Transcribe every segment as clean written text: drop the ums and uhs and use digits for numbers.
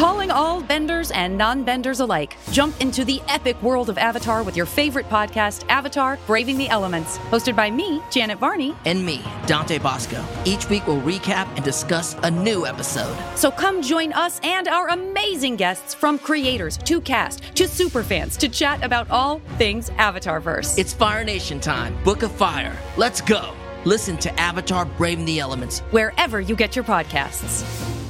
Calling all benders and non-benders alike. Jump into the epic world of Avatar with your favorite podcast, Avatar: Braving the Elements. Hosted by me, Janet Varney. And me, Dante Bosco. Each week we'll recap and discuss a new episode. So come join us and our amazing guests, from creators to cast to superfans, to chat about all things Avatarverse. It's Fire Nation time. Book of Fire. Let's go. Listen to Avatar: Braving the Elements wherever you get your podcasts.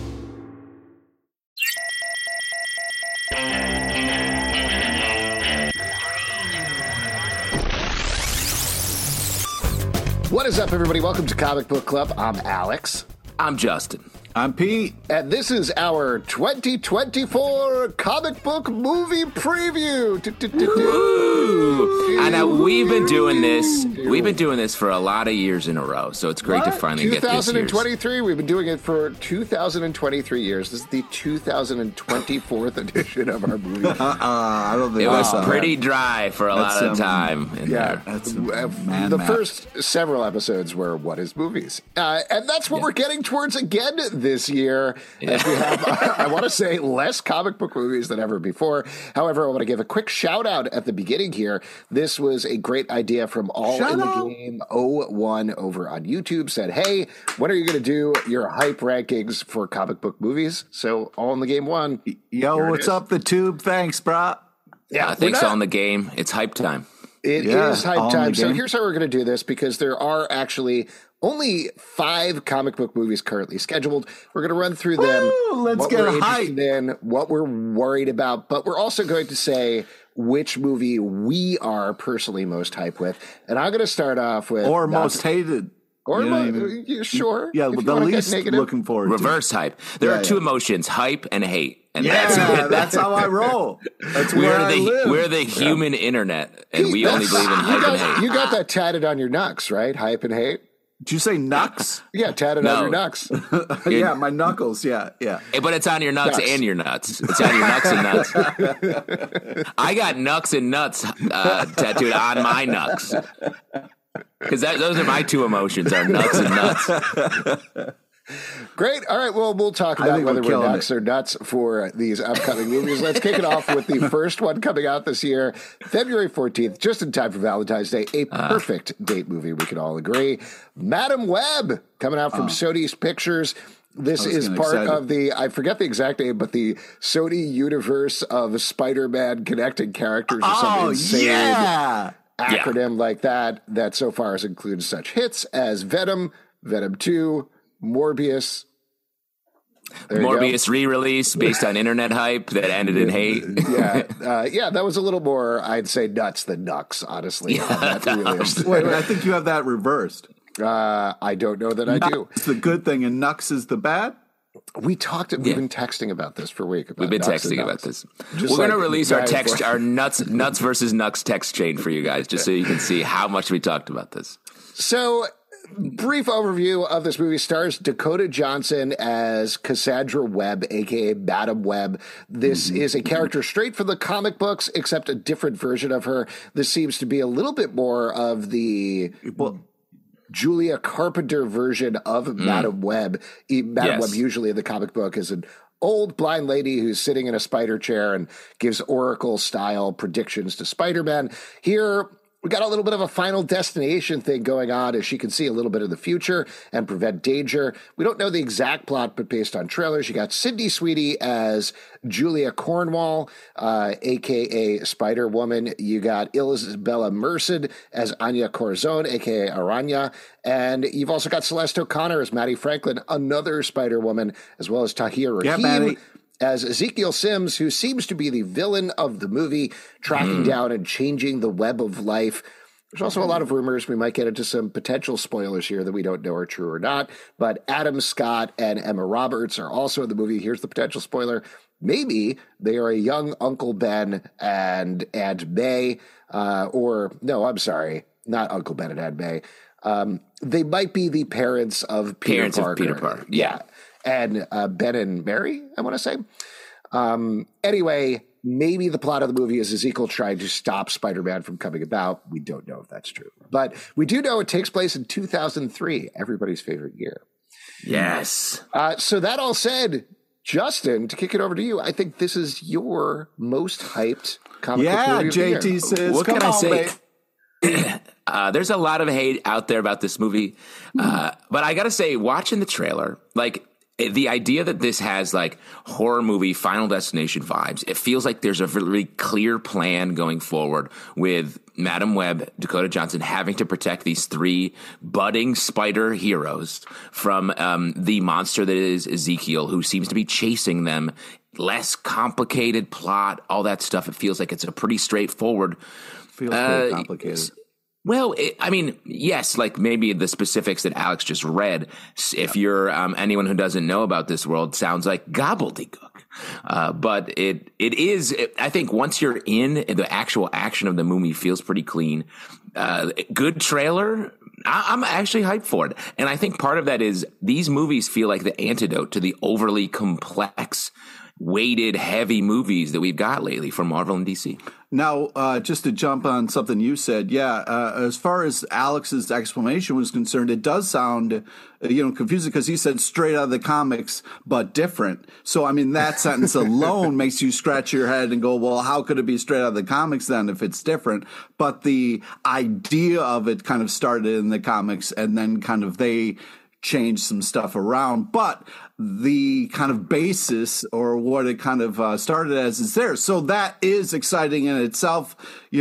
What is up, everybody? Welcome to Comic Book Club. I'm Alex. I'm Justin. I'm Pete. And this is our 2024 comic book movie preview. And we've been doing this. We've been doing this for a lot of years in a row, so it's great to finally get this year. 2023. We've been doing it for 2023 years. This is the 2024th edition of our movie. I don't think it was pretty dry for a lot of time. The first several episodes were "What is movies?" And that's what we're getting towards again this year, as we have, I want to say, less comic book movies than ever before. However, I want to give a quick shout out at the beginning here. This was a great idea from All in the Game 01 over on YouTube. Said, hey, when are you going to do your hype rankings for comic book movies? So All in the Game 1. Yo, what's up, the tube? Thanks, brah. Yeah, thanks, All in the Game. It's hype time. It is hype time. So here's how we're going to do this, because there are actually only 5 comic book movies currently scheduled. We're going to run through them. Let's get hyped in, what we're worried about, but we're also going to say which movie we are personally most hyped with. And I'm going to start off with... Or most hated. Or sure. Yeah, the least looking forward to. Reverse hype. There are two emotions, hype and hate. And that's how I roll. That's where I live. We're the human internet, and we only believe in hype and hate. You got that tatted on your knucks, right? Hype and hate? Did you say knucks? Yeah, tatted on your knucks. Yeah, my knuckles. Yeah. But it's on your nuts and your nuts. It's on your nuts and nuts. I got knucks and nuts tattooed on my knucks. Because those are my two emotions, are nuts and nuts. Great. All right. Well, we'll talk about whether we're nuts or nuts for these upcoming movies. Let's kick it off with the first one coming out this year, February 14th, just in time for Valentine's Day. A perfect date movie, we can all agree. Madam Web, coming out from Sony's Pictures. This is part of the, I forget the exact name, but the Sony universe of Spider-Man connecting characters or some insane acronym like that so far has included such hits as Venom, Venom 2, Morbius. Morbius re-release based on internet hype that ended in hate. That was a little more, I'd say, nuts than nucks, honestly. Wait, I think you have that reversed. I don't know that I do. It's the good thing, and Nux is the bad? We've been texting about this for a week. We've been texting about this. We're going to release our nuts versus Nux text chain for you guys, just so you can see how much we talked about this. So, brief overview of this movie. Stars Dakota Johnson as Cassandra Webb, a.k.a. Madam Web. This is a character straight from the comic books, except a different version of her. This seems to be a little bit more of the... Julia Carpenter version of Madam Web. Madam Web usually in the comic book is an old blind lady who's sitting in a spider chair and gives Oracle-style predictions to Spider-Man. Here, we got a little bit of a Final Destination thing going on, as she can see a little bit of the future and prevent danger. We don't know the exact plot, but based on trailers, you got Sydney Sweeney as Julia Cornwall, a.k.a. Spider-Woman. You got Isabella Merced as Anya Corazon, a.k.a. Aranya. And you've also got Celeste O'Connor as Maddie Franklin, another Spider-Woman, as well as Tahir Rahim as Ezekiel Sims, who seems to be the villain of the movie, tracking down and changing the web of life. There's also a lot of rumors. We might get into some potential spoilers here that we don't know are true or not. But Adam Scott and Emma Roberts are also in the movie. Here's the potential spoiler. Maybe they are a young Uncle Ben and Aunt May. Not Uncle Ben and Aunt May. They might be the parents of Peter Parker. Yeah. And Ben and Mary, I want to say. Anyway, maybe the plot of the movie is Ezekiel trying to stop Spider-Man from coming about. We don't know if that's true. But we do know it takes place in 2003, everybody's favorite year. Yes. So that all said, Justin, to kick it over to you, I think this is your most hyped comic book movie of the year. JT says, What come can I on, say? babe. There's a lot of hate out there about this movie, but I gotta say, watching the trailer, like the idea that this has like horror movie Final Destination vibes, it feels like there's a really clear plan going forward with Madam Web, Dakota Johnson having to protect these 3 budding spider heroes from the monster that is Ezekiel, who seems to be chasing them. Less complicated plot, all that stuff. It feels like it's a pretty straightforward. Feels very complicated. Well, I mean, yes, like maybe the specifics that Alex just read, if you're anyone who doesn't know about this world, sounds like gobbledygook. But it is, I think once you're in, the actual action of the movie feels pretty clean. Good trailer. I'm actually hyped for it. And I think part of that is these movies feel like the antidote to the overly complex, weighted, heavy movies that we've got lately from Marvel and DC. Now, just to jump on something you said, as far as Alex's explanation was concerned, it does sound, confusing because he said straight out of the comics, but different. So, I mean, that sentence alone makes you scratch your head and go, well, how could it be straight out of the comics then if it's different? But the idea of it kind of started in the comics, and then kind of they changed some stuff around, but the kind of basis or what it kind of started as is there. So that is exciting in itself.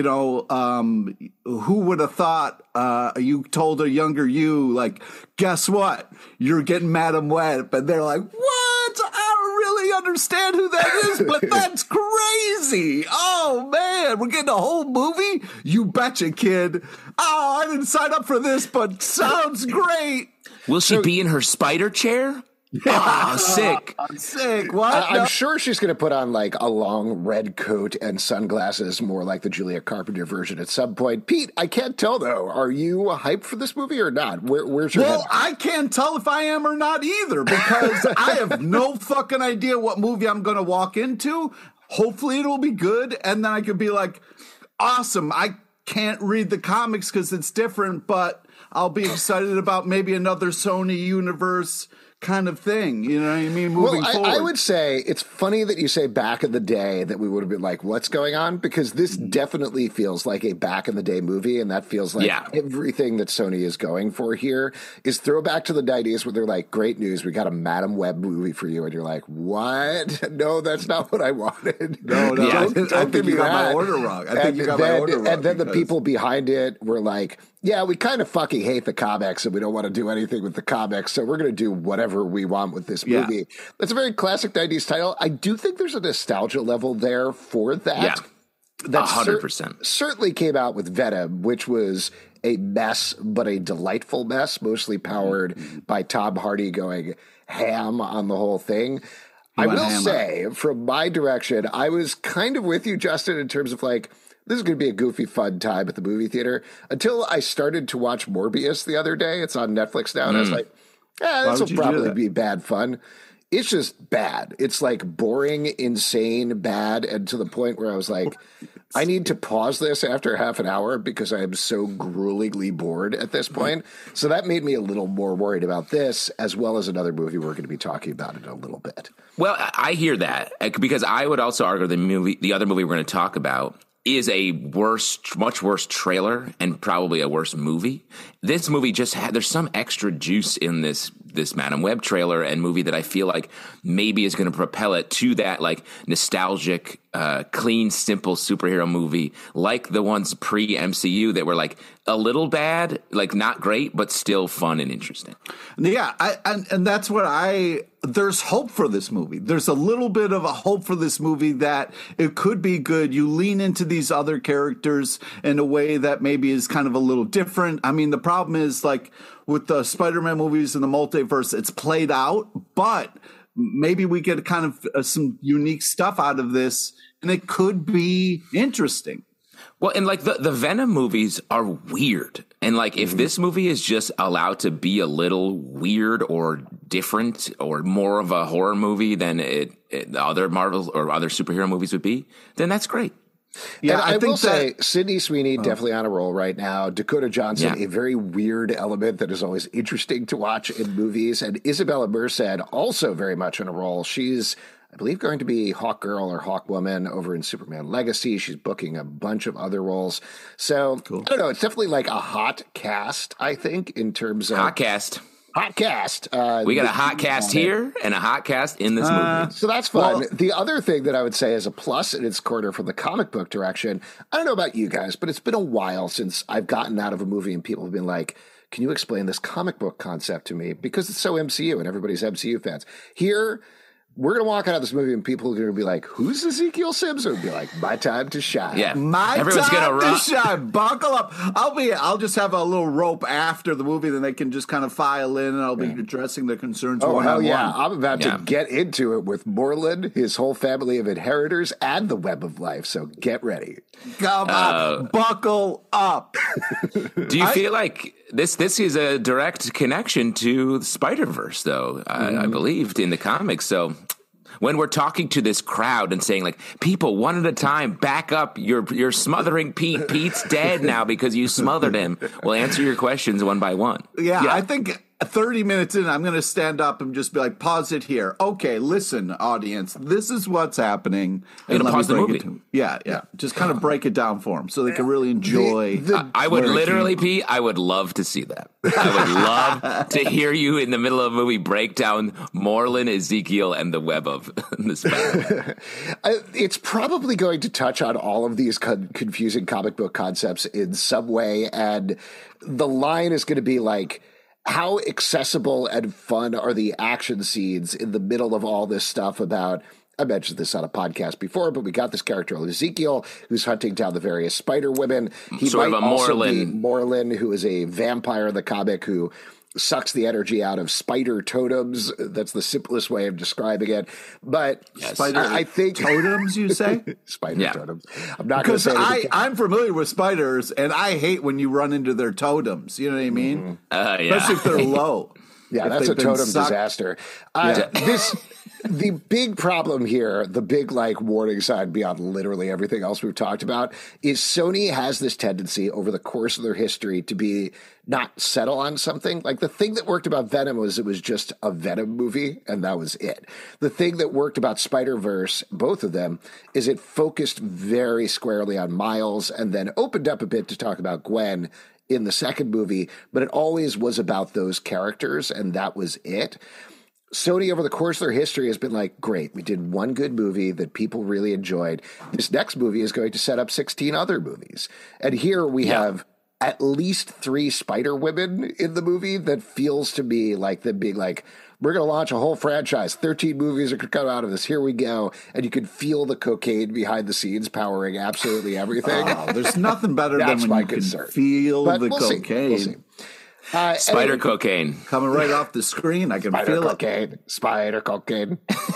Who would have thought you told a younger you, like, guess what? You're getting Madam Web. And they're like, what? I don't really understand who that is, but that's crazy. Oh, man, we're getting a whole movie? You betcha, kid. Oh, I didn't sign up for this, but sounds great. Will she be in her spider chair? Oh, sick. Sick. What? I'm sure she's going to put on like a long red coat and sunglasses, more like the Julia Carpenter version at some point. Pete, I can't tell though. Are you hyped for this movie or not? Where's your head? Well, I can't tell if I am or not either, because I have no fucking idea what movie I'm going to walk into. Hopefully it'll be good. And then I could be like, awesome. I can't read the comics because it's different, but I'll be excited about maybe another Sony universe kind of thing. You know what I mean? Moving forward. I would say it's funny that you say back in the day that we would have been like, what's going on? Because this definitely feels like a back in the day movie. And that feels like everything that Sony is going for here is throwback to the 90s where they're like, great news. We got a Madam Web movie for you. And you're like, what? No, that's not what I wanted. No. Don't give me you got that. my order wrong. I think you got my order wrong. And then the people behind it were like, yeah, we kind of fucking hate the comics and we don't want to do anything with the comics. So we're going to do whatever we want with this movie. Yeah. That's a very classic 90s title. I do think there's a nostalgia level there for that. Yeah, that 100%. Certainly came out with Venom, which was a mess, but a delightful mess, mostly powered by Tom Hardy going ham on the whole thing. I will say, from my direction, I was kind of with you, Justin, in terms of like, this is going to be a goofy, fun time at the movie theater until I started to watch Morbius the other day. It's on Netflix now. And I was like, this will probably be bad fun. It's just bad. It's like boring, insane, bad. And to the point where I was like, I need to pause this after half an hour because I am so gruelingly bored at this point. So that made me a little more worried about this, as well as another movie we're going to be talking about in a little bit. Well, I hear that because I would also argue the other movie we're going to talk about is a much worse trailer and probably a worse movie. This movie just there's some extra juice in this Madam Web trailer and movie that I feel like maybe is going to propel it to that like nostalgic, clean, simple superhero movie like the ones pre-MCU that were like a little bad, like not great, but still fun and interesting. Yeah, and that's what there's hope for this movie. There's a little bit of a hope for this movie that it could be good. You lean into these other characters in a way that maybe is kind of a little different. I mean, the problem is like with the Spider-Man movies and the multiverse, it's played out, but maybe we get kind of some unique stuff out of this and it could be interesting. Well, and like the Venom movies are weird. And like if this movie is just allowed to be a little weird or different or more of a horror movie than other Marvel or other superhero movies would be, then that's great. Yeah, and I will say Sydney Sweeney definitely on a roll right now. Dakota Johnson, a very weird element that is always interesting to watch in movies. And Isabella Merced, also very much on a roll. She's, I believe, going to be Hawk Girl or Hawk Woman over in Superman Legacy. She's booking a bunch of other roles. So, cool. I don't know. It's definitely like a hot cast, I think, in terms of... Hot cast. Hot cast. We got a hot cast here and a hot cast in this movie. So that's fun. Well, the other thing that I would say is a plus in its corner from the comic book direction, I don't know about you guys, but it's been a while since I've gotten out of a movie and people have been like, can you explain this comic book concept to me? Because it's so MCU and everybody's MCU fans. Here, we're going to walk out of this movie and people are going to be like, who's Ezekiel Simpson? Be like, my time to shine. Yeah. Everyone's time to shine. Buckle up. I'll just have a little rope after the movie, then they can just kind of file in and I'll be addressing their concerns one on one. I'm about to get into it with Moreland, his whole family of inheritors, and the Web of Life. So get ready. Come on. Buckle up. Do you feel like this is a direct connection to the Spider-Verse, though, I believed in the comics. So when we're talking to this crowd and saying, like, people, one at a time, back up, you're smothering Pete. Pete's dead now because you smothered him. We'll answer your questions one by one. Yeah. I think 30 minutes in, I'm going to stand up and just be like, pause it here. Okay, listen, audience, this is what's happening. And pause the movie. Yeah. Just kind of break it down for them so they can really enjoy. I would literally, Pete, I would love to see that. I would love to hear you in the middle of a movie break down Moreland, Ezekiel, and the web of the Spider-Man. It's probably going to touch on all of these confusing comic book concepts in some way, and the line is going to be like, how accessible and fun are the action scenes in the middle of all this stuff about, I mentioned this on a podcast before, but we got this character Ezekiel who's hunting down the various spider women. He sort might of a also Moreland. be Moreland, who is a vampire in the comic who sucks the energy out of spider totems. That's the simplest way of describing it. But I think totems, you say? Spider totems. I'm not going to say I'm familiar with spiders, and I hate when you run into their totems. You know what I mean? Especially if they're low. Yeah, that's a totem disaster. The big problem here, the big warning sign beyond literally everything else we've talked about, is Sony has this tendency over the course of their history to be not settle on something. Like the thing that worked about Venom was it was just a Venom movie, and that was it. The thing that worked about Spider-Verse, both of them, is it focused very squarely on Miles and then opened up a bit to talk about Gwen in the second movie, but it always was about those characters, and that was it. Sony, over the course of their history, has been like, great, we did one good movie that people really enjoyed. This next movie is going to set up 16 other movies. And here we have at least 3 Spider Women in the movie that feels to me like them being like, we're going to launch a whole franchise. 13 movies are going to come out of this. Here we go. And you can feel the cocaine behind the scenes powering absolutely everything. There's nothing better than when you can feel the cocaine. We'll see. Spider cocaine coming right off the screen. I can feel it. Spider cocaine.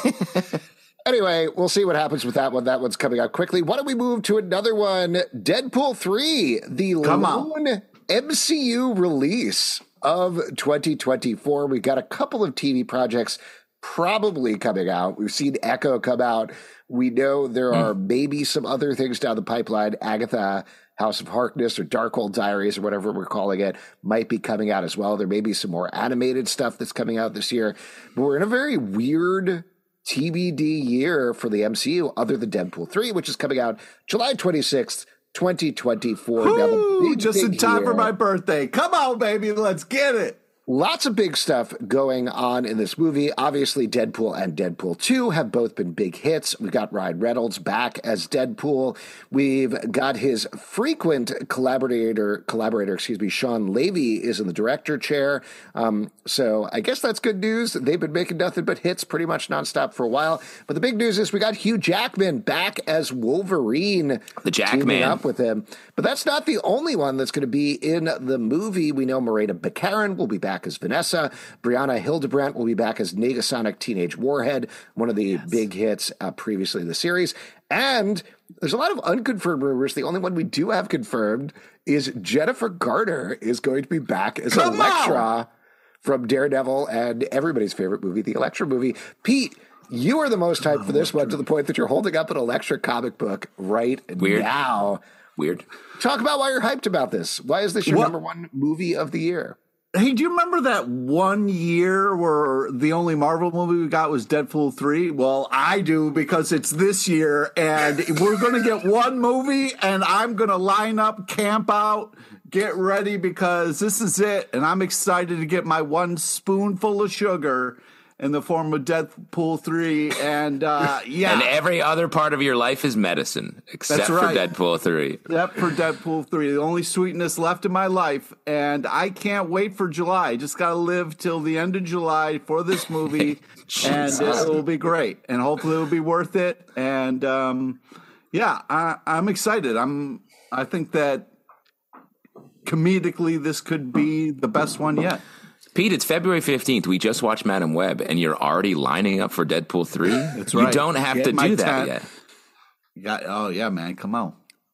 Anyway, we'll see what happens with that one. That one's coming out quickly. Why don't we move to another one? Deadpool 3, the lone MCU release of 2024. We've got a couple of TV projects probably coming out. We've seen Echo come out. We know there are maybe some other things down the pipeline. Agatha, House of Harkness, or Darkhold Diaries, or whatever we're calling it, might be coming out as well. There may be some more animated stuff that's coming out this year. But we're in a very weird TBD year for the MCU, other than Deadpool 3, which is coming out July 26th, 2024. Now, just in time for my birthday. Come on, baby, let's get it. Lots of big stuff going on in this movie. Obviously, Deadpool and Deadpool 2 have both been big hits. We've got Ryan Reynolds back as Deadpool. We've got his frequent collaborator, Sean Levy, is in the director chair. So I guess that's good news. They've been making nothing but hits pretty much nonstop for a while. But the big news is we got Hugh Jackman back as Wolverine. The Jackman. Up with him. But that's not the only one that's going to be in the movie. We know Morena Baccarin will be back as Vanessa. Brianna Hildebrandt will be back as Negasonic Teenage Warhead, one of the big hits previously in the series. And there's a lot of unconfirmed rumors. The only one we do have confirmed is Jennifer Garner is going to be back as Elektra from Daredevil and everybody's favorite movie, the Elektra movie. Pete, You are the most hyped for this one to the point that you're holding up an Elektra comic book right now. Weird. Talk about why you're hyped about this. Why is this your number one movie of the year? Hey, do you remember that one year where the only Marvel movie we got was Deadpool 3? Well, I do, because it's this year, and we're going to get one movie, and I'm going to line up, camp out, get ready, because this is it, and I'm excited to get my one spoonful of sugar in the form of Deadpool 3, and yeah. And every other part of your life is medicine, except for Deadpool 3. Except for Deadpool 3, the only sweetness left in my life, and I can't wait for July. Just got to live till the end of July for this movie, and it will be great, and hopefully it will be worth it, and yeah, I'm excited. I think that comedically this could be the best one yet. Pete, it's February 15th. We just watched Madam Web, and you're already lining up for Deadpool 3? That's right. You don't have to do that yet. Yeah. Oh, yeah, man. Come on.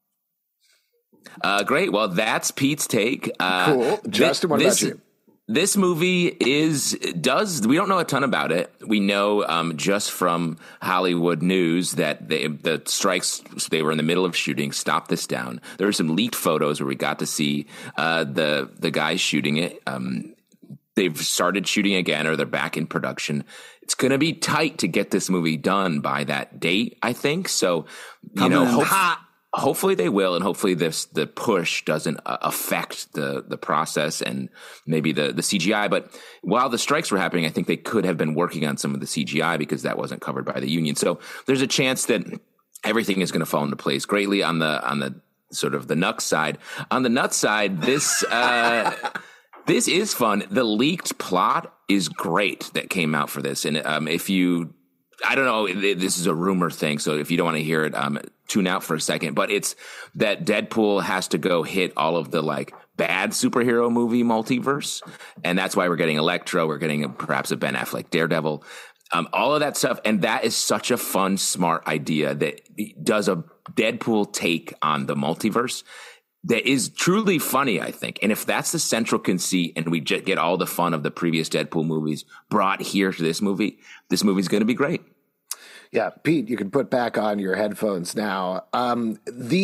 Great. Well, that's Pete's take. Cool. Justin, what about you? This movie we don't know a ton about it. We know just from Hollywood News that the strikes they were in the middle of shooting stopped this down. There were some leaked photos where we got to see the guys shooting it. They've started shooting again, or they're back in production. It's going to be tight to get this movie done by that date, I think. So, hopefully they will, and hopefully the push doesn't affect the process and maybe the CGI. But while the strikes were happening, I think they could have been working on some of the CGI because that wasn't covered by the union. So there's a chance that everything is going to fall into place greatly on the sort of the Nux side. On the Nuts side, this. This is fun. The leaked plot is great that came out for this. And I don't know, this is a rumor thing, so if you don't want to hear it, tune out for a second. But it's that Deadpool has to go hit all of the bad superhero movie multiverse. And that's why we're getting Elektra. We're getting perhaps a Ben Affleck Daredevil. All of that stuff. And that is such a fun, smart idea that does a Deadpool take on the multiverse. That is truly funny, I think. And if that's the central conceit and we just get all the fun of the previous Deadpool movies brought here to this movie's going to be great. Yeah, Pete, you can put back on your headphones now. I'm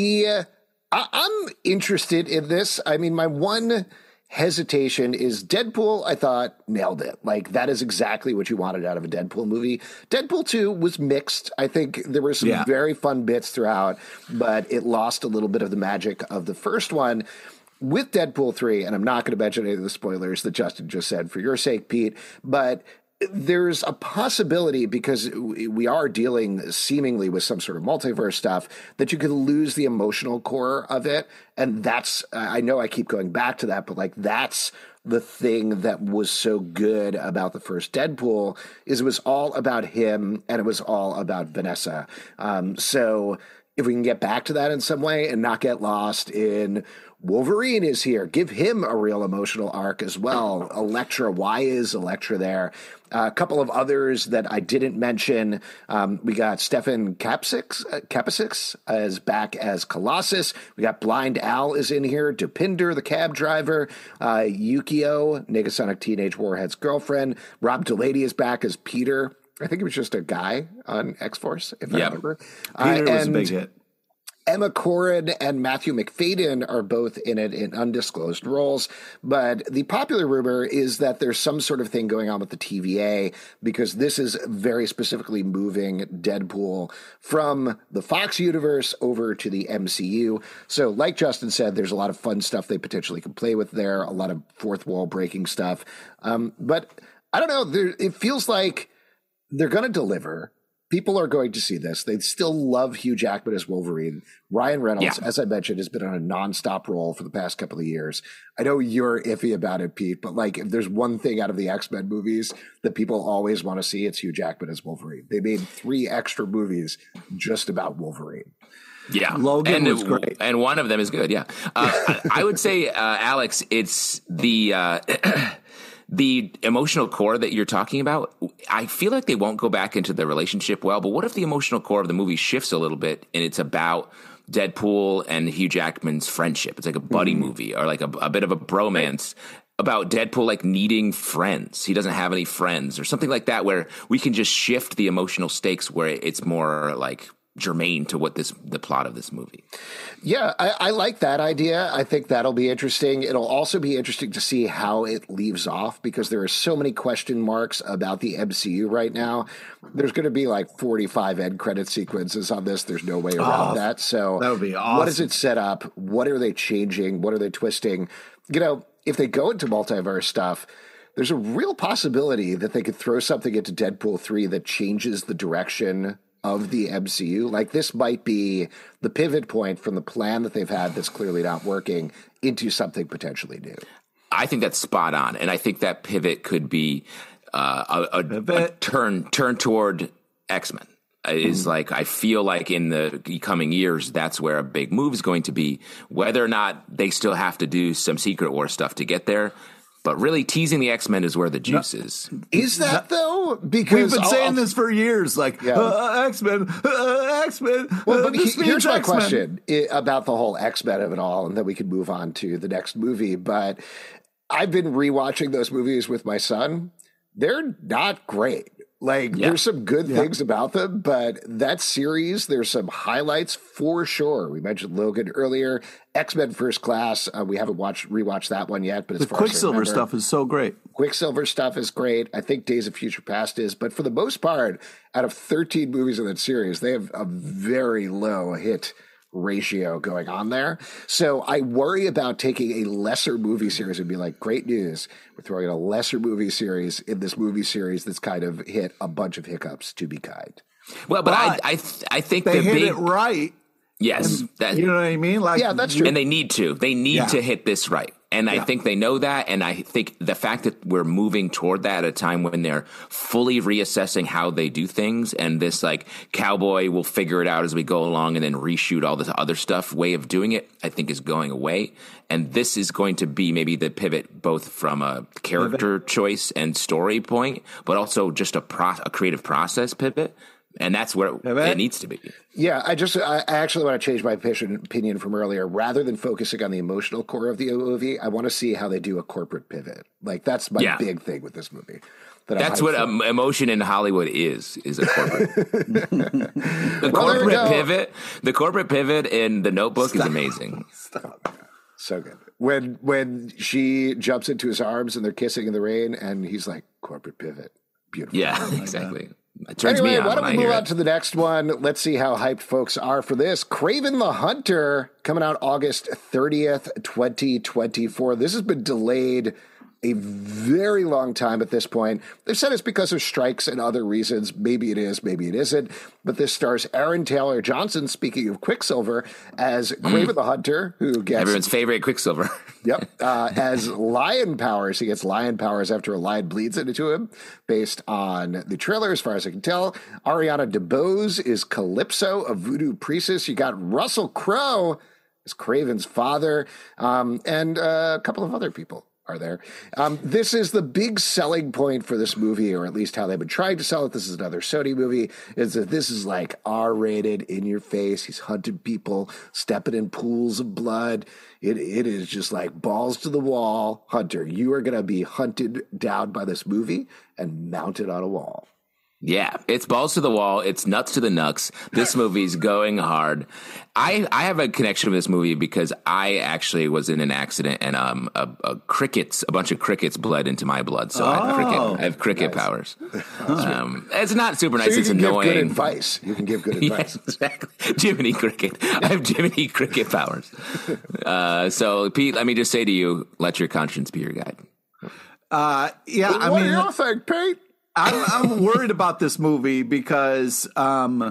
interested in this. I mean, my one hesitation is Deadpool, I thought, nailed it. That is exactly what you wanted out of a Deadpool movie. Deadpool 2 was mixed. I think there were some very fun bits throughout, but it lost a little bit of the magic of the first one. With Deadpool 3, and I'm not going to mention any of the spoilers that Justin just said for your sake, Pete, but there's a possibility, because we are dealing seemingly with some sort of multiverse stuff, that you could lose the emotional core of it. And that's, I know I keep going back to that, but that's the thing that was so good about the first Deadpool, is it was all about him and it was all about Vanessa. So if we can get back to that in some way and not get lost in Wolverine is here, give him a real emotional arc as well. Elektra, why is Elektra there? A couple of others that I didn't mention. We got Stefan Kapicic as back as Colossus. We got Blind Al is in here. Dopinder, the cab driver. Yukio, Negasonic Teenage Warhead's girlfriend. Rob Delaney is back as Peter. I think he was just a guy on X-Force, if I remember. Peter was a big hit. Emma Corrin and Matthew McFadyen are both in it in undisclosed roles, but the popular rumor is that there's some sort of thing going on with the TVA, because this is very specifically moving Deadpool from the Fox universe over to the MCU. So like Justin said, there's a lot of fun stuff they potentially could play with there, a lot of fourth wall breaking stuff. But I don't know, it feels like they're going to deliver. People are going to see this. They still love Hugh Jackman as Wolverine. Ryan Reynolds, as I mentioned, has been on a nonstop role for the past couple of years. I know you're iffy about it, Pete, but if there's one thing out of the X-Men movies that people always want to see, it's Hugh Jackman as Wolverine. They made 3 extra movies just about Wolverine. Yeah, Logan was great, and one of them is good. Yeah, I would say, Alex, it's the emotional core that you're talking about. I feel like they won't go back into the relationship well, but what if the emotional core of the movie shifts a little bit and it's about Deadpool and Hugh Jackman's friendship? It's like a buddy movie, or like a bit of a bromance. about Deadpool like needing friends. He doesn't have any friends or something like that, where we can just shift the emotional stakes where it's more like germane to what the plot of this movie. Yeah, I like that idea. I think that'll be interesting. It'll also be interesting to see how it leaves off, because there are so many question marks about the MCU right now. There's going to be like 45 end credit sequences on this. There's no way around that. So that would be awesome. What does it set up? What are they changing? What are they twisting? You know, if they go into multiverse stuff, there's a real possibility that they could throw something into Deadpool 3 that changes the direction of the MCU. Like, this might be the pivot point from the plan that they've had that's clearly not working into something potentially new. I think that's spot on, and I think that pivot could be a turn toward X-Men. Is like, I feel like in the coming years, that's where a big move is going to be. Whether or not they still have to do some Secret War stuff to get there, but really teasing the X-Men is where the juice is. Is that though? Because we've been saying this for years, like X-Men, X-Men. Well, but here's my question about the whole X-Men of it all, and then we can move on to the next movie. But I've been rewatching those movies with my son. They're not great. Like, there's some good things about them, but that series, there's some highlights for sure. We mentioned Logan earlier. X-Men First Class, we haven't rewatched that one yet, but as far as Quicksilver stuff is so great. Quicksilver stuff is great. I think Days of Future Past is, but for the most part, out of 13 movies in that series, they have a very low hit ratio going on there. So I worry about taking a lesser movie series and be like, great news, we're throwing in a lesser movie series in this movie series that's kind of hit a bunch of hiccups, to be kind. Well, but I think they the hit big it right. Yes, You know what I mean? Like, yeah, that's true. And they need to. They need to hit this right. And I think they know that. And I think the fact that we're moving toward that at a time when they're fully reassessing how they do things, and this like cowboy will figure it out as we go along and then reshoot all this other stuff way of doing it, I think is going away. And this is going to be maybe the pivot both from a character choice and story point, but also just a creative process pivot. And that's where it needs to be. Yeah, I actually want to change my opinion from earlier. Rather than focusing on the emotional core of the movie, I want to see how they do a corporate pivot. Like, that's my big thing with this movie. That's what emotion in Hollywood is a corporate. The corporate pivot in The Notebook is amazing. So good. When she jumps into his arms and they're kissing in the rain, and he's like, corporate pivot. Beautiful. Yeah, exactly. Anyway, why don't we move on to the next one? Let's see how hyped folks are for this. Kraven the Hunter, coming out August 30th, 2024. This has been delayed a very long time at this point. They've said it's because of strikes and other reasons. Maybe it is, maybe it isn't. But this stars Aaron Taylor Johnson, speaking of Quicksilver, as Kraven the Hunter, who gets everyone's favorite Quicksilver. Yep. As lion powers. He gets lion powers after a lion bleeds into him, based on the trailer, as far as I can tell. Ariana DeBose is Calypso, a voodoo priestess. You got Russell Crowe as Kraven's father, and a couple of other people are there. This is the big selling point for this movie, or at least how they've been trying to sell it. This is another Sony movie, is that this is like R-rated, in your face. He's hunting people, stepping in pools of blood. It is just like balls to the wall. Hunter, you are going to be hunted down by this movie and mounted on a wall. Yeah, it's balls to the wall. It's nuts to the knucks. This movie's going hard. I have a connection with this movie because I actually was in an accident, and a bunch of crickets bled into my blood. So I have cricket powers. It's not super nice. So it's annoying. Give good advice. You can give good advice. Yes, exactly. Jiminy Cricket. I have Jiminy Cricket powers. So Pete, let me just say to you, let your conscience be your guide. What do you think, Pete? I'm worried about this movie because I've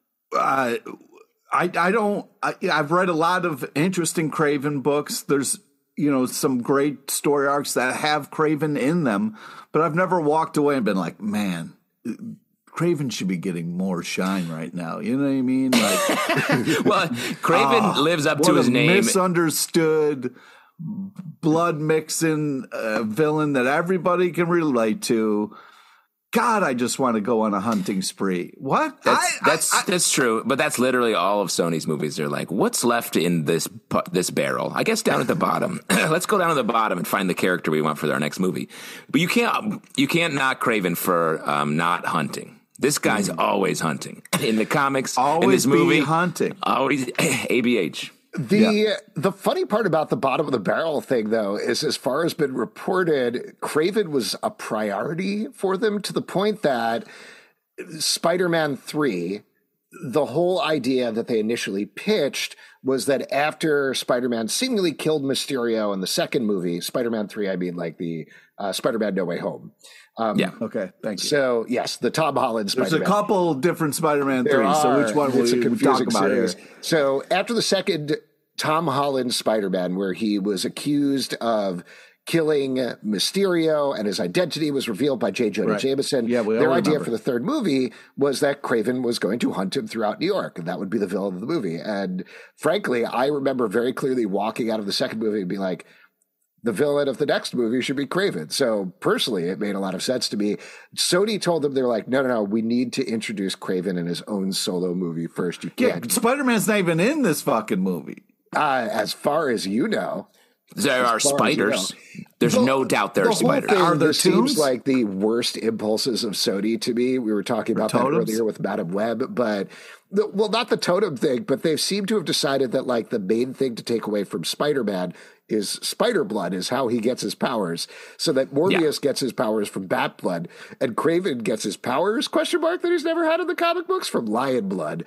read a lot of interesting Kraven books. There's, some great story arcs that have Kraven in them, but I've never walked away and been like, man, Kraven should be getting more shine right now. You know what I mean? Like, well, Kraven lives up to his name. Misunderstood, blood mixing villain that everybody can relate to. God, I just want to go on a hunting spree. What? That's true, but that's literally all of Sony's movies. They're like, what's left in this barrel? I guess down at the bottom. Let's go down to the bottom and find the character we want for our next movie. But you can't knock Craven for not hunting. This guy's always hunting in the comics. Always in this movie, hunting. Always ABH. The funny part about the bottom of the barrel thing, though, is as far as been reported, Craven was a priority for them to the point that Spider-Man 3, the whole idea that they initially pitched was that after Spider-Man seemingly killed Mysterio in the second movie, Spider-Man 3, I mean like the Spider-Man No Way Home. Okay. Thank you. So, yes, the Tom Holland Spider-Man. There's a couple different Spider-Man 3s, so which one will we talk about series. here? So, after the second Tom Holland Spider-Man, where he was accused of killing Mysterio and his identity was revealed by J. Jonah Jameson, their idea for the third movie was that Craven was going to hunt him throughout New York, and that would be the villain of the movie. And frankly, I remember very clearly walking out of the second movie and being like, the villain of the next movie should be Craven. So personally, it made a lot of sense to me. Sony told them, they were like, no, we need to introduce Craven in his own solo movie first. You can't. Yeah, Spider-Man's not even in this fucking movie. As far as you know. There are spiders. There's no doubt there are spiders. Are there seems like the worst impulses of Sony to me. We were talking about that earlier with Madam Web, but not the totem thing, but they've seemed to have decided that like the main thing to take away from Spider-Man is spider blood, is how he gets his powers, so that Morbius gets his powers from bat blood, and Craven gets his powers, that he's never had in the comic books, from lion blood.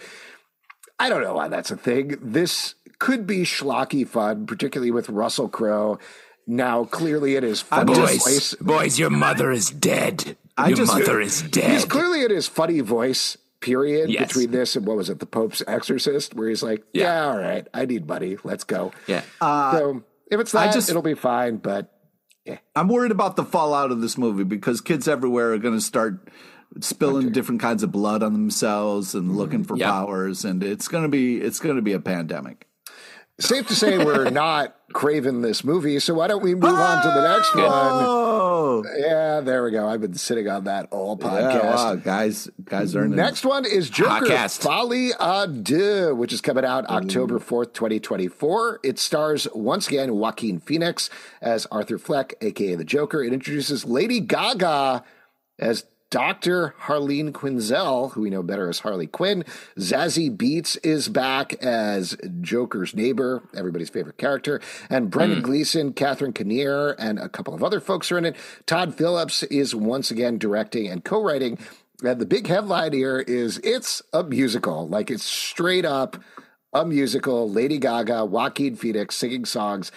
I don't know why that's a thing. This could be schlocky fun, particularly with Russell Crowe. Now, clearly it is funny voice. Boys, your mother is dead. Your mother is dead. He's clearly in his funny voice, period, between this and what was it, The Pope's Exorcist, where he's like, all right, I need money. Let's go. Yeah. So if it's that, it'll be fine, but I'm worried about the fallout of this movie because kids everywhere are going to start spilling different kinds of blood on themselves and looking for powers, and it's going to be a pandemic. Safe to say we're not Craven this movie, so why don't we move on to the next one? Yeah, there we go. I've been sitting on that all podcast. Yeah, wow, guys earned it. Next one is Joker Folie à Deux, which is coming out October 4th, 2024. It stars, once again, Joaquin Phoenix as Arthur Fleck, a.k.a. the Joker. It introduces Lady Gaga as Dr. Harleen Quinzel, who we know better as Harley Quinn. Zazie Beetz is back as Joker's neighbor, everybody's favorite character. And Brendan Gleeson, Catherine Kinnear, and a couple of other folks are in it. Todd Phillips is once again directing and co-writing. And the big headline here is it's a musical. Like, it's straight up a musical. Lady Gaga, Joaquin Phoenix singing songs.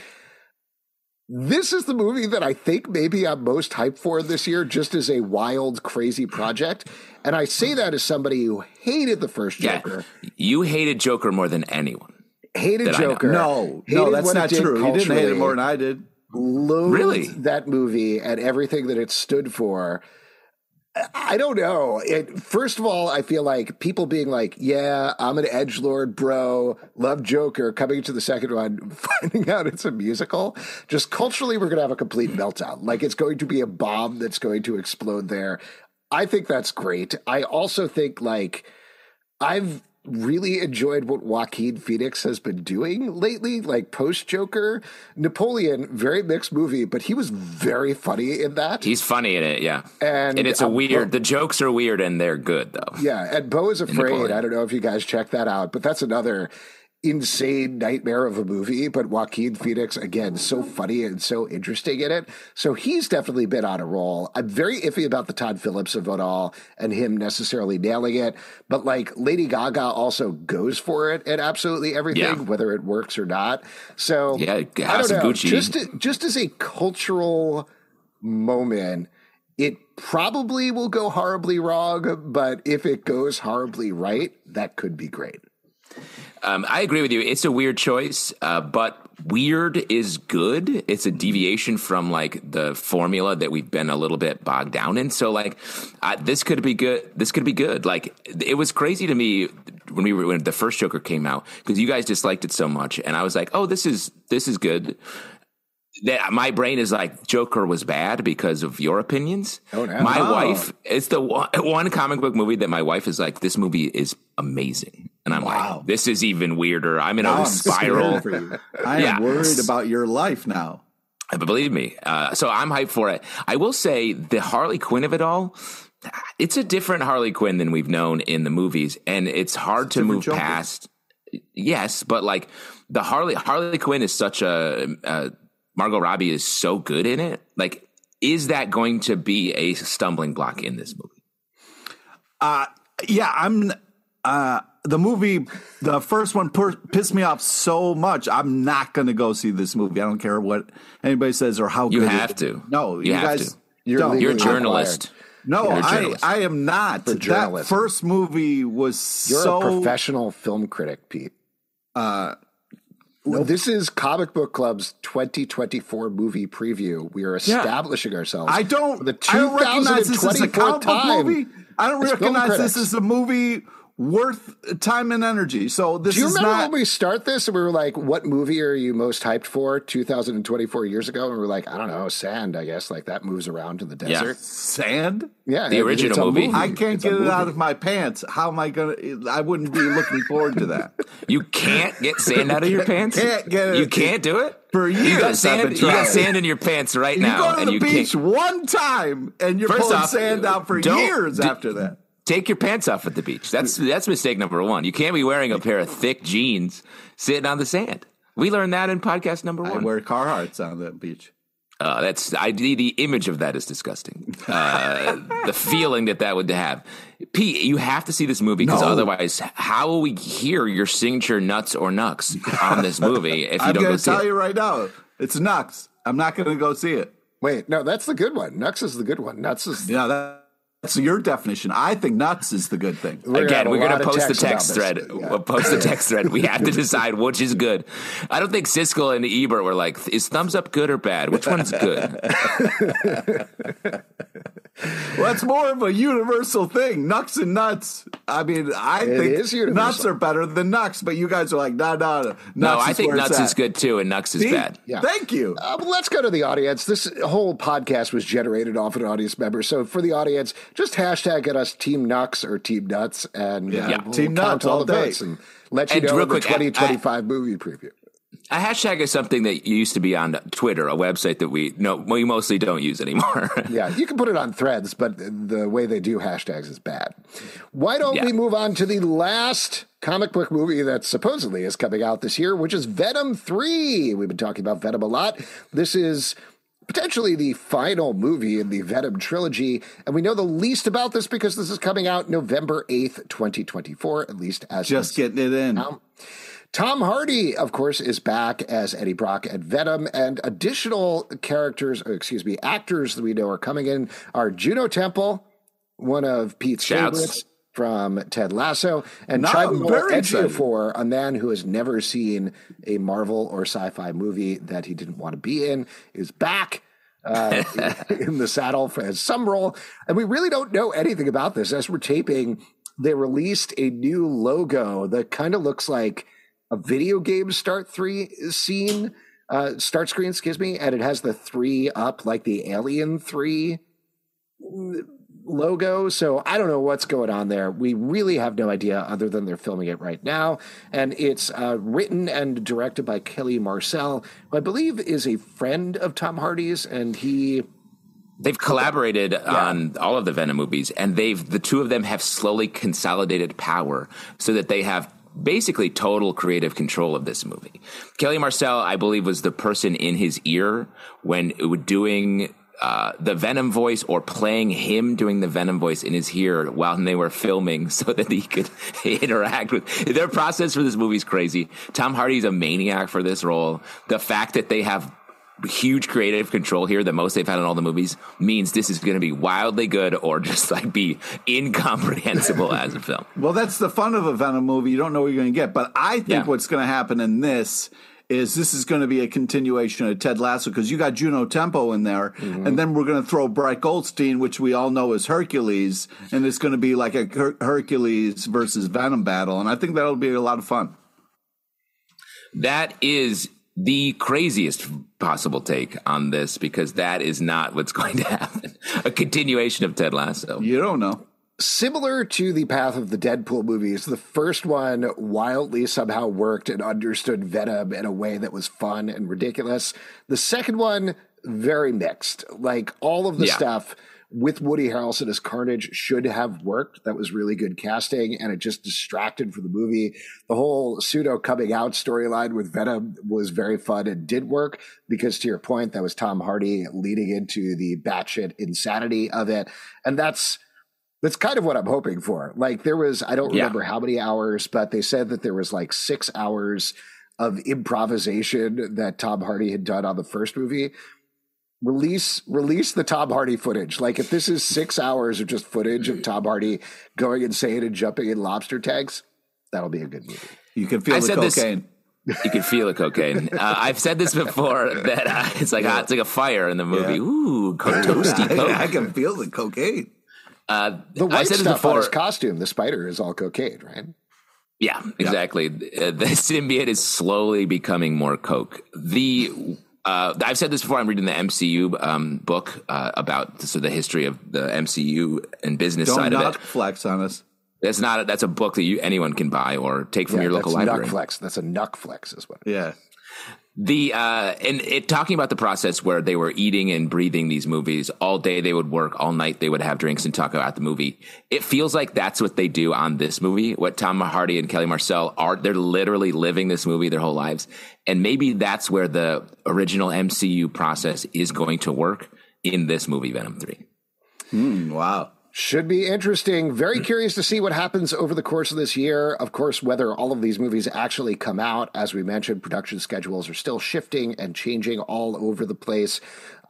This is the movie that I think maybe I'm most hyped for this year, just as a wild, crazy project. And I say that as somebody who hated the first Joker. You hated Joker more than anyone. Hated Joker. No, that's not true. You didn't hate it more than I did. Loathed that movie and everything that it stood for. I don't know. First of all, I feel like people being like, yeah, I'm an edgelord, bro, love Joker, coming to the second one, finding out it's a musical. Just culturally, we're going to have a complete meltdown. Like, it's going to be a bomb that's going to explode there. I think that's great. I also think, like, I've really enjoyed what Joaquin Phoenix has been doing lately, like post-Joker. Napoleon, very mixed movie, but he was very funny in that. He's funny in it, yeah. And it's a weird, the jokes are weird and they're good, though. Yeah, and Beau is Afraid. I don't know if you guys check that out, but that's another insane nightmare of a movie, but Joaquin Phoenix, again, so funny and so interesting in it. So he's definitely been on a roll. I'm very iffy about the Todd Phillips of it all and him necessarily nailing it, but like Lady Gaga also goes for it and absolutely everything, whether it works or not. So I don't know. Gucci. Just as a cultural moment, it probably will go horribly wrong, but if it goes horribly right, that could be great. I agree with you. It's a weird choice, but weird is good. It's a deviation from like the formula that we've been a little bit bogged down in. So like this could be good. This could be good. Like it was crazy to me when the first Joker came out because you guys disliked it so much, and I was like, oh, this is good. that my brain is like, Joker was bad because of your opinions. Oh, no. My wife, it's the one comic book movie that my wife is like, this movie is amazing. And I'm like, this is even weirder. I'm in a spiral. I am worried about your life now. But believe me. So I'm hyped for it. I will say the Harley Quinn of it all, it's a different Harley Quinn than we've known in the movies. And it's hard to move past. Yes, but like the Harley Quinn is such a Margot Robbie is so good in it. Like, is that going to be a stumbling block in this movie? The movie, the first one pissed me off so much. I'm not going to go see this movie. I don't care what anybody says or how good you have to. No, you guys to. You're a journalist. No, I am not. That first movie was You're a professional film critic, Pete. This is Comic Book Club's 2024 movie preview. We are establishing ourselves. I don't recognize this as a comic book movie. I don't recognize this as a movie worth time and energy. So this is not. Do you remember when we start this and we were like, what movie are you most hyped for 2024 years ago? And we were like, I don't know, Sand, I guess. Like that moves around in the desert. Yeah. Sand? Yeah. The original movie. I can't get it out of my pants. How am I going to? I wouldn't be looking forward to that. You can't get sand out of your pants? Can't get it. You can't do it? For years, you got sand in your pants right now. You go to the beach one time and you're pulling sand out for years after that. Take your pants off at the beach. That's mistake number one. You can't be wearing a pair of thick jeans sitting on the sand. We learned that in podcast number 1. I wear Carhartts on the beach. The image of that is disgusting. The feeling that would have. Pete, you have to see this movie because otherwise, how will we hear your signature nuts or nucks on this movie if you don't go see it? I'm going to tell you right now, it's nuts. I'm not going to go see it. Wait, no, that's the good one. Nuts is the good one. Nuts is that's your definition. I think nuts is the good thing. We're going to post the text thread. Yeah. We'll post the text thread. We have to decide which is good. I don't think Siskel and Ebert were like, is thumbs up good or bad? Which one's good? Well, it's more of a universal thing. Nux and nuts. I mean, I think nuts are better than nux, but you guys are like, no. No, I think nuts is good too, and nux is bad. Yeah. Thank you. Let's go to the audience. This whole podcast was generated off an audience member. So for the audience, just hashtag at us Team Nux or Team Nuts, and we'll Team Nuts all the votes and let you know the 2025 movie preview. A hashtag is something that used to be on Twitter, a website that we mostly don't use anymore. Yeah, you can put it on Threads, but the way they do hashtags is bad. Why don't we move on to the last comic book movie that supposedly is coming out this year, which is Venom 3. We've been talking about Venom a lot. This is potentially the final movie in the Venom trilogy, and we know the least about this because this is coming out November 8th, 2024, at least as just getting it in. Tom Hardy, of course, is back as Eddie Brock at Venom, and additional actors that we know are coming in are Juno Temple, one of Pete's favorites from Ted Lasso, and Chiwetel Ejiofor, a man who has never seen a Marvel or sci-fi movie that he didn't want to be in, is back in the saddle as some role. And we really don't know anything about this. As we're taping, they released a new logo that kind of looks like a video game start screen, and it has the 3 up like the Alien 3 logo. So I don't know what's going on there. We really have no idea other than they're filming it right now. And it's written and directed by Kelly Marcel, who I believe is a friend of Tom Hardy's, and they've collaborated on all of the Venom movies, and the two of them have slowly consolidated power so that they have basically total creative control of this movie. Kelly Marcel, I believe, was the person in his ear when doing the Venom voice or playing him doing the Venom voice in his ear while they were filming so that he could interact with. Their process for this movie is crazy. Tom Hardy's a maniac for this role. The fact that they have huge creative control here, the most they've had in all the movies, means this is going to be wildly good or just like be incomprehensible as a film. Well, that's the fun of a Venom movie. You don't know what you're going to get. But I think what's going to happen in this is going to be a continuation of Ted Lasso, because you got Juno Tempo in there, and then we're going to throw Brett Goldstein, which we all know is Hercules, and it's going to be like a Hercules versus Venom battle. And I think that'll be a lot of fun. That is the craziest possible take on this, because that is not what's going to happen. A continuation of Ted Lasso. You don't know. Similar to the path of the Deadpool movies, the first one wildly somehow worked and understood Venom in a way that was fun and ridiculous. The second one, very mixed. Like, all of the stuff with Woody Harrelson as Carnage should have worked. That was really good casting, and it just distracted from the movie. The whole pseudo coming out storyline with Venom was very fun and did work, because to your point, that was Tom Hardy leading into the batshit insanity of it. And that's kind of what I'm hoping for. Like, there was, I don't remember how many hours, but they said that there was like 6 hours of improvisation that Tom Hardy had done on the first movie. Release the Tom Hardy footage. Like, if this is 6 hours of just footage of Tom Hardy going insane and jumping in lobster tanks, that'll be a good movie. You can feel the cocaine. You can feel the cocaine. I've said this before, that it's like it's like a fire in the movie. Yeah. Ooh, toasty coke. I can feel the cocaine. The white stuff on his costume, the spider, is all cocaine, right? Yeah, exactly. The symbiote is slowly becoming more coke. I've said this before. I'm reading the MCU book about the history of the MCU and business side of it. Don't flex on us. That's a book that anyone can buy or take from your local library. That's a Nuck Flex is what. Yeah. Talking about the process where they were eating and breathing these movies all day, they would work all night, they would have drinks and talk about the movie. It feels like that's what they do on this movie. What Tom Hardy and Kelly Marcel are, they're literally living this movie their whole lives. And maybe that's where the original MCU process is going to work in this movie, Venom 3. Wow. Should be interesting. Very curious to see what happens over the course of this year. Of course, whether all of these movies actually come out. As we mentioned, production schedules are still shifting and changing all over the place.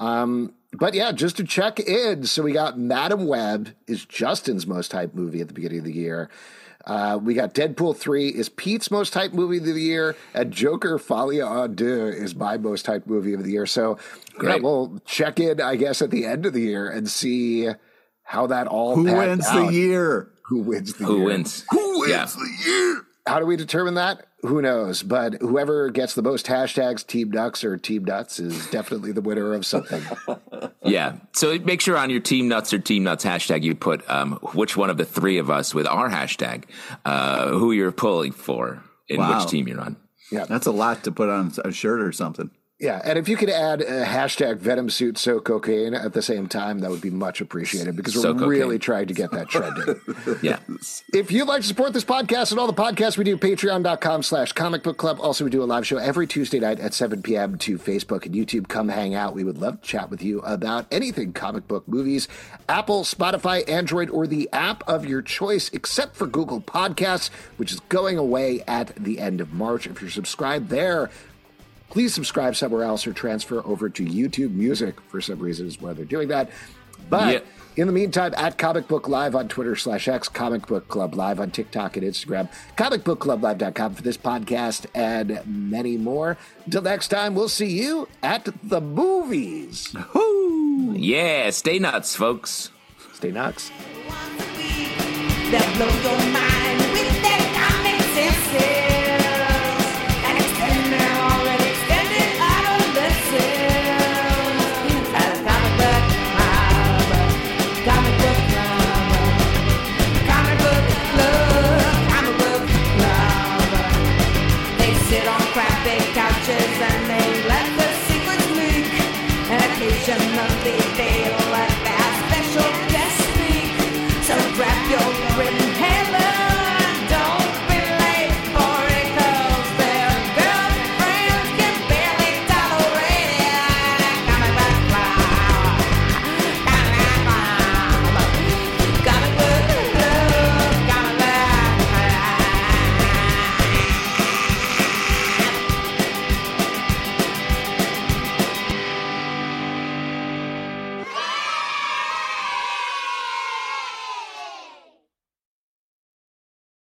But yeah, just to check in. So we got Madam Web is Justin's most hyped movie at the beginning of the year. We got Deadpool 3 is Pete's most hyped movie of the year, and Joker Folie à Deux is my most hyped movie of the year. So we'll check in, I guess, at the end of the year and see how that all Who wins the year? Who wins the year? Who wins the year? How do we determine that? Who knows? But whoever gets the most hashtags, Team Nuts or Team Nuts, is definitely the winner of something. Yeah. So make sure on your Team Nuts or Team Nuts hashtag you put which one of the three of us with our hashtag, who you're pulling for and which team you're on. Yeah, that's a lot to put on a shirt or something. Yeah, and if you could add a hashtag Venom Suit So Cocaine at the same time, that would be much appreciated, because we're really trying to get that trending. Yeah. If you'd like to support this podcast and all the podcasts we do, patreon.com/Comic Book Club. Also, we do a live show every Tuesday night at 7 p.m. to Facebook and YouTube. Come hang out. We would love to chat with you about anything comic book movies. Apple, Spotify, Android, or the app of your choice, except for Google Podcasts, which is going away at the end of March. If you're subscribed there, please subscribe somewhere else or transfer over to YouTube Music. For some reason is why they're doing that. But in the meantime, at Comic Book Live on Twitter/X, Comic Book Club Live on TikTok and Instagram, comicbookclublive.com for this podcast and many more. Until next time, we'll see you at the movies. Woo! Yeah, stay nuts, folks. Stay nuts. That blow your mind.